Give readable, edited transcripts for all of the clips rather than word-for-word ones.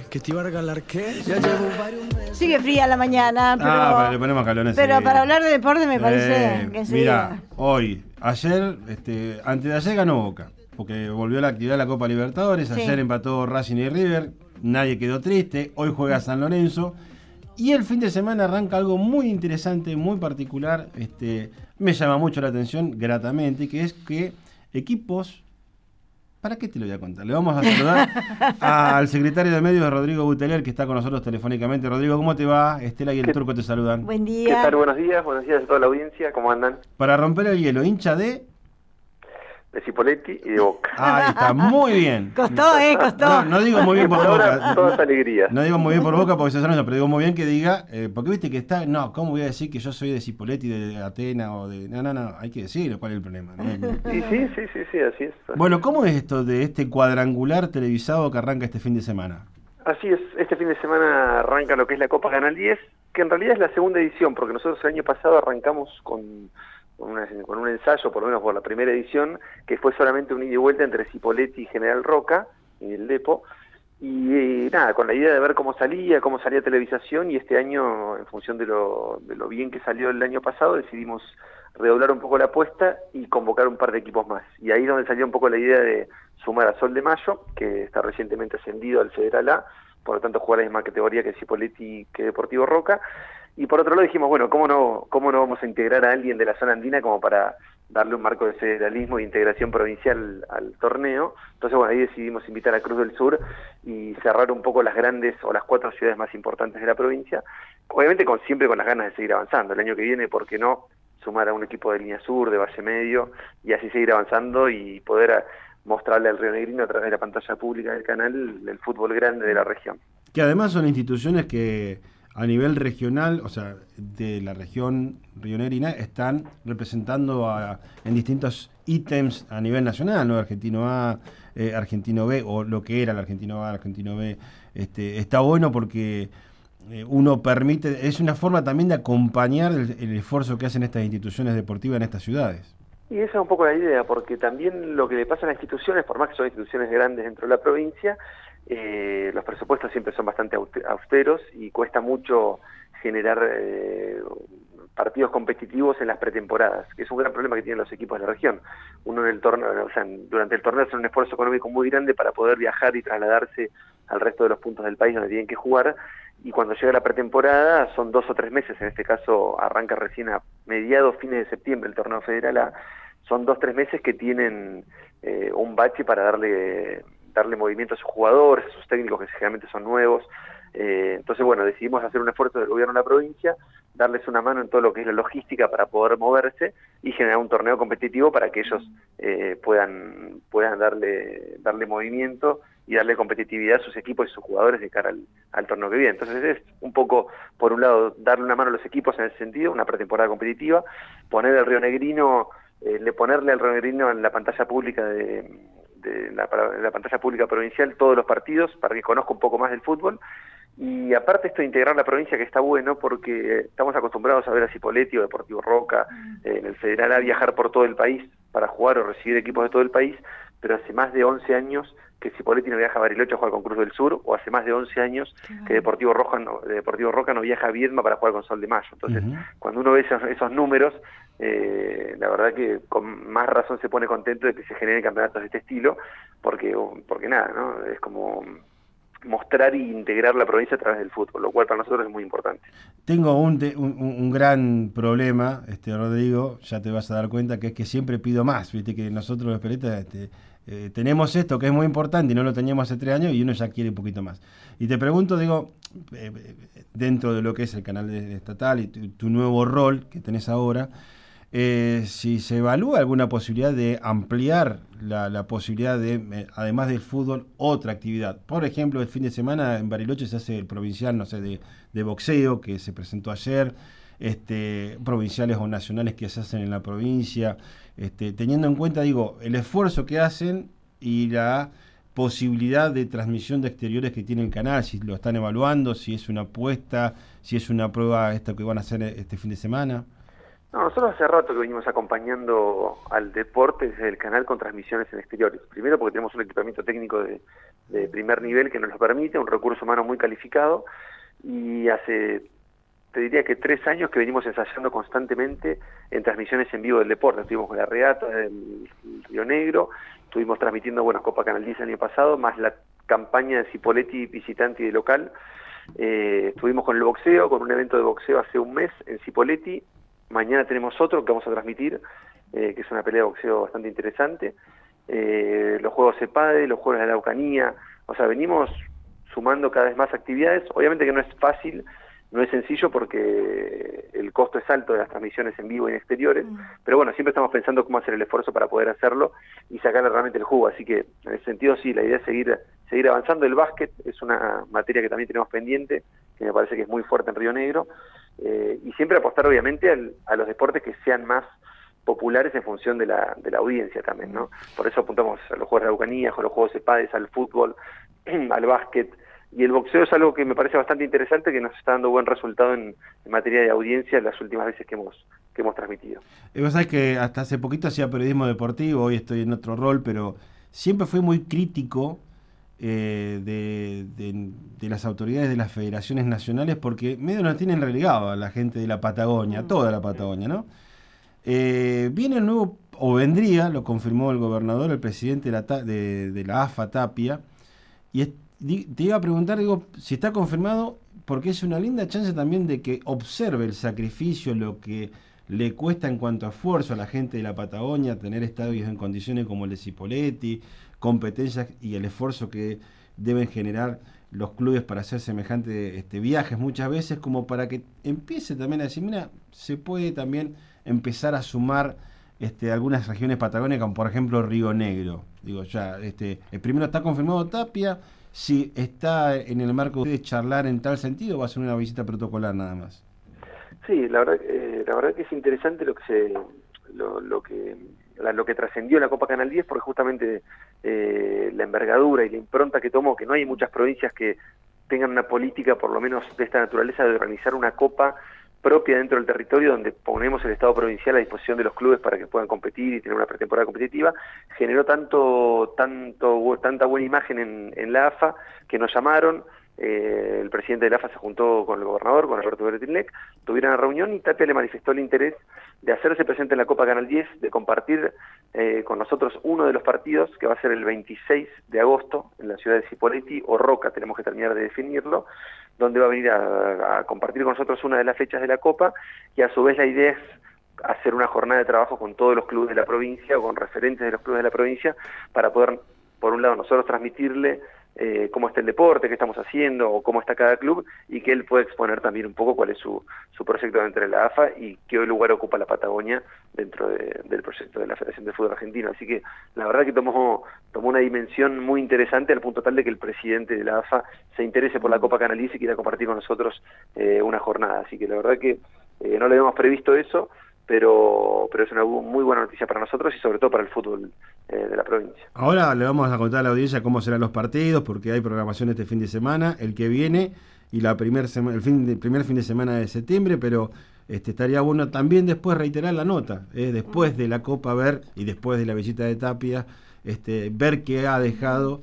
¿Que te iba a regalar qué? Ya llevo varios meses. Sigue fría la mañana, pero le ponemos calor pero para hablar de deporte me parece que sí. Mira, ayer, antes de ayer ganó Boca, porque volvió a la actividad de la Copa Libertadores. Sí. Ayer empató Racing y River, nadie quedó triste. Hoy juega San Lorenzo. Y el fin de semana arranca algo muy interesante, muy particular. Me llama mucho la atención, gratamente, que es que equipos... ¿Para qué te lo voy a contar? Le vamos a saludar al secretario de Medios, Rodrigo Buteler, que está con nosotros telefónicamente. Rodrigo, ¿cómo te va? Estela y el Turco te saludan. Buen día. ¿Qué tal? Buenos días a toda la audiencia, ¿cómo andan? Para romper el hielo, hincha de Cipolletti y de Boca. Ahí está, muy bien. Costó, costó. No digo muy bien por Ahora Boca. todas alegrías. No digo muy bien por Boca porque se pero digo muy bien que diga, porque viste que está, no, ¿cómo voy a decir que yo soy de Cipolletti, de Atenas o de... No, hay que decirlo, ¿cuál es el problema? Sí, así es. Bueno, ¿cómo es esto de este cuadrangular televisado que arranca este fin de semana? Así es, este fin de semana arranca lo que es la Copa Canal 10, que en realidad es la segunda edición, porque nosotros el año pasado arrancamos con un ensayo, por lo menos por la primera edición, que fue solamente un ida y vuelta entre Cipolletti y General Roca, y el Depo, y nada, con la idea de ver cómo salía televisación, y este año, en función de lo bien que salió el año pasado, decidimos redoblar un poco la apuesta y convocar un par de equipos más. Y ahí es donde salió un poco la idea de sumar a Sol de Mayo, que está recientemente ascendido al Federal A, por lo tanto juega la misma categoría que Cipolletti, que Deportivo Roca. Y por otro lado dijimos, bueno, ¿cómo no vamos a integrar a alguien de la zona andina como para darle un marco de federalismo e integración provincial al torneo? Entonces, bueno, ahí decidimos invitar a Cruz del Sur y cerrar un poco las grandes o las 4 ciudades más importantes de la provincia, obviamente siempre con las ganas de seguir avanzando. El año que viene, ¿por qué no sumar a un equipo de Línea Sur, de Valle Medio, y así seguir avanzando y poder mostrarle al rionegrino a través de la pantalla pública del canal el fútbol grande de la región? Que además son instituciones que a nivel regional, o sea, de la región rionegrina, están representando en distintos ítems a nivel nacional, ¿no? Argentino A, Argentino B, o lo que era el Argentino A, Argentino B. Está bueno porque uno permite, es una forma también de acompañar el esfuerzo que hacen estas instituciones deportivas en estas ciudades. Y esa es un poco la idea, porque también lo que le pasa a las instituciones, por más que son instituciones grandes dentro de la provincia, los presupuestos siempre son bastante austeros y cuesta mucho generar partidos competitivos en las pretemporadas, que es un gran problema que tienen los equipos de la región. Uno en el torneo, durante el torneo hace un esfuerzo económico muy grande para poder viajar y trasladarse al resto de los puntos del país donde tienen que jugar, y cuando llega la pretemporada son 2 o 3 meses, en este caso arranca recién a mediados, fines de septiembre el torneo federal A, son 2 o 3 meses que tienen un bache para darle movimiento a sus jugadores, a sus técnicos, que generalmente son nuevos. Entonces, bueno, decidimos hacer un esfuerzo del gobierno de la provincia, darles una mano en todo lo que es la logística para poder moverse y generar un torneo competitivo para que ellos puedan darle movimiento y darle competitividad a sus equipos y sus jugadores de cara al torneo que viene. Entonces es un poco, por un lado, darle una mano a los equipos en ese sentido, una pretemporada competitiva, ponerle al rionegrino en la pantalla pública la pantalla pública provincial todos los partidos para que conozca un poco más del fútbol. Y aparte esto de integrar la provincia, que está bueno porque estamos acostumbrados a ver a Cipolletti o Deportivo Roca en el Federal A viajar por todo el país para jugar o recibir equipos de todo el país, pero hace más de 11 años que Cipolletti no viaja a Bariloche a jugar con Cruz del Sur, o hace más de 11 años que Deportivo Roca no viaja a Viedma para jugar con Sol de Mayo. Entonces, cuando uno ve esos números, la verdad que con más razón se pone contento de que se generen campeonatos de este estilo, porque nada, ¿no? Es como mostrar e integrar la provincia a través del fútbol, lo cual para nosotros es muy importante. Tengo un gran problema, Rodrigo, ya te vas a dar cuenta, que es que siempre pido más, viste que nosotros los periodistas tenemos esto que es muy importante y no lo teníamos hace 3 años y uno ya quiere un poquito más. Y te pregunto, digo, dentro de lo que es el canal estatal y tu nuevo rol que tenés ahora, si se evalúa alguna posibilidad de ampliar la posibilidad de, además del fútbol, otra actividad. Por ejemplo, el fin de semana en Bariloche se hace el provincial, no sé, de boxeo, que se presentó ayer, provinciales o nacionales que se hacen en la provincia, teniendo en cuenta, digo, el esfuerzo que hacen y la posibilidad de transmisión de exteriores que tiene el canal, si lo están evaluando, si es una apuesta, si es una prueba esta que van a hacer este fin de semana. No, nosotros hace rato que venimos acompañando al deporte desde el canal con transmisiones en exteriores. Primero porque tenemos un equipamiento técnico de de primer nivel que nos lo permite, un recurso humano muy calificado, y te diría que 3 años que venimos ensayando constantemente en transmisiones en vivo del deporte. Estuvimos con la regata del Río Negro, estuvimos transmitiendo, Copa Canal 10 el año pasado, más la campaña de Cipolletti visitante y de local. Estuvimos con el boxeo, con un evento de boxeo hace un mes en Cipolletti. Mañana tenemos otro que vamos a transmitir, que es una pelea de boxeo bastante interesante. Los Juegos CEPADE, los Juegos de la Araucanía, o sea, venimos sumando cada vez más actividades. Obviamente que no es fácil, no es sencillo porque el costo es alto de las transmisiones en vivo y en exteriores, pero bueno, siempre estamos pensando cómo hacer el esfuerzo para poder hacerlo y sacarle realmente el jugo, así que en ese sentido sí, la idea es seguir avanzando. El básquet es una materia que también tenemos pendiente, que me parece que es muy fuerte en Río Negro, y siempre apostar obviamente a los deportes que sean más populares en función de la audiencia también, ¿no? Por eso apuntamos a los Juegos de la Araucanía, a los Juegos CEPADES, al fútbol, al básquet, y el boxeo es algo que me parece bastante interesante, que nos está dando buen resultado en materia de audiencia las últimas veces que hemos transmitido. Vos sabés que hasta hace poquito hacía periodismo deportivo, hoy estoy en otro rol, pero siempre fui muy crítico de las autoridades de las federaciones nacionales, porque medio nos tienen relegado a la gente de la Patagonia, toda la Patagonia, ¿no? Viene el nuevo, o vendría, lo confirmó el gobernador, el presidente de la AFA, Tapia, y te iba a preguntar, si está confirmado, porque es una linda chance también de que observe el sacrificio, lo que le cuesta en cuanto a esfuerzo a la gente de la Patagonia, tener estadios en condiciones como el de Cipolletti, competencias y el esfuerzo que deben generar los clubes para hacer semejantes viajes muchas veces, como para que empiece también a decir, mira, se puede también empezar a sumar algunas regiones patagónicas, como por ejemplo Río Negro. Primero está confirmado Tapia. Si está en el marco de charlar en tal sentido, va a ser una visita protocolar nada más. Sí, la verdad que es interesante lo que trascendió la Copa Canal 10, porque justamente la envergadura y la impronta que tomó, que no hay muchas provincias que tengan una política por lo menos de esta naturaleza de organizar una copa propia dentro del territorio, donde ponemos el Estado provincial a disposición de los clubes para que puedan competir y tener una pretemporada competitiva. Generó tanta buena imagen en la AFA que nos llamaron. El presidente de la AFA se juntó con el gobernador, con Alberto Beretilnec, tuvieron una reunión y Tapia le manifestó el interés de hacerse presente en la Copa Canal 10, de compartir con nosotros uno de los partidos, que va a ser el 26 de agosto en la ciudad de Cipolletti o Roca, tenemos que terminar de definirlo, donde va a venir a compartir con nosotros una de las fechas de la Copa, y a su vez la idea es hacer una jornada de trabajo con todos los clubes de la provincia o con referentes de los clubes de la provincia para poder, por un lado, nosotros transmitirle cómo está el deporte, qué estamos haciendo o cómo está cada club, y que él pueda exponer también un poco cuál es su proyecto dentro de la AFA y qué lugar ocupa la Patagonia dentro del proyecto de la Federación de Fútbol Argentino. Así que la verdad que tomó una dimensión muy interesante, al punto tal de que el presidente de la AFA se interese por la Copa Canal 10 y quiera compartir con nosotros una jornada. Así que la verdad que no le habíamos previsto eso, pero es una muy buena noticia para nosotros y sobre todo para el fútbol de la provincia. Ahora le vamos a contar a la audiencia cómo serán los partidos, porque hay programación este fin de semana, el que viene y el primer fin de semana de septiembre, pero estaría bueno también después reiterar la nota, después de la Copa ver y después de la visita de Tapia, ver qué ha dejado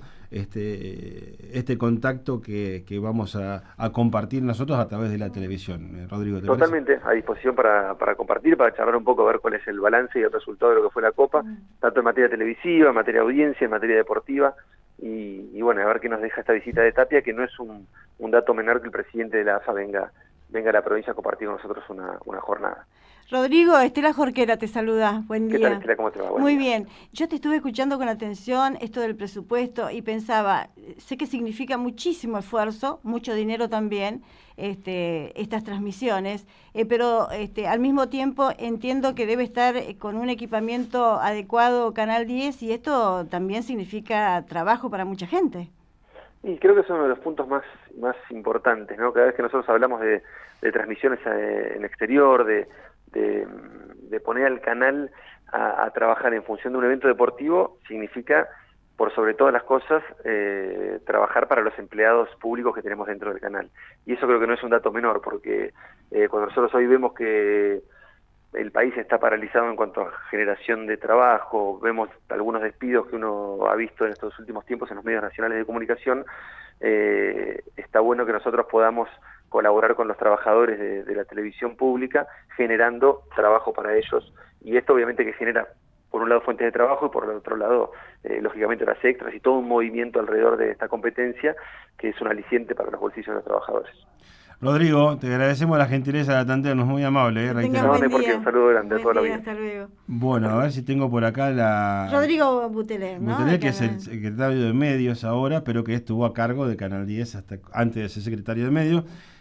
este contacto que vamos a compartir nosotros a través de la televisión. Rodrigo, ¿te Totalmente, parece? a disposición para compartir, para charlar un poco, a ver cuál es el balance y el resultado de lo que fue la Copa, tanto en materia televisiva, en materia de audiencia, en materia deportiva, y bueno, a ver qué nos deja esta visita de Tapia, que no es un dato menor que el presidente de la AFA venga a la provincia a compartir con nosotros una jornada. Rodrigo, Estela Jorquera te saluda. Buen día. ¿Qué tal, Estela? ¿Cómo te va? Muy bien. Yo te estuve escuchando con atención esto del presupuesto y pensaba, sé que significa muchísimo esfuerzo, mucho dinero también, estas transmisiones, pero al mismo tiempo entiendo que debe estar con un equipamiento adecuado Canal 10 y esto también significa trabajo para mucha gente. Y creo que es uno de los puntos más importantes, ¿no? Cada vez que nosotros hablamos de transmisiones en exterior, de poner al canal a trabajar en función de un evento deportivo, significa, por sobre todas las cosas, trabajar para los empleados públicos que tenemos dentro del canal. Y eso creo que no es un dato menor, porque cuando nosotros hoy vemos que el país está paralizado en cuanto a generación de trabajo, vemos algunos despidos que uno ha visto en estos últimos tiempos en los medios nacionales de comunicación, está bueno que nosotros podamos colaborar con los trabajadores de la televisión pública, generando trabajo para ellos, y esto obviamente que genera, por un lado, fuentes de trabajo, y por el otro lado, lógicamente, las extras y todo un movimiento alrededor de esta competencia, que es un aliciente para los bolsillos de los trabajadores. Rodrigo, te agradecemos la gentileza de atendernos, muy amable, reiteramos. Buen No, porque día. un saludo grande a Buen toda la día, vida. hasta luego. Bueno, a ver si tengo por acá la... Rodrigo Buteler, ¿no? Buteler, que Acá es el secretario de Medios ahora, pero que estuvo a cargo de Canal 10 hasta antes de ser secretario de Medios.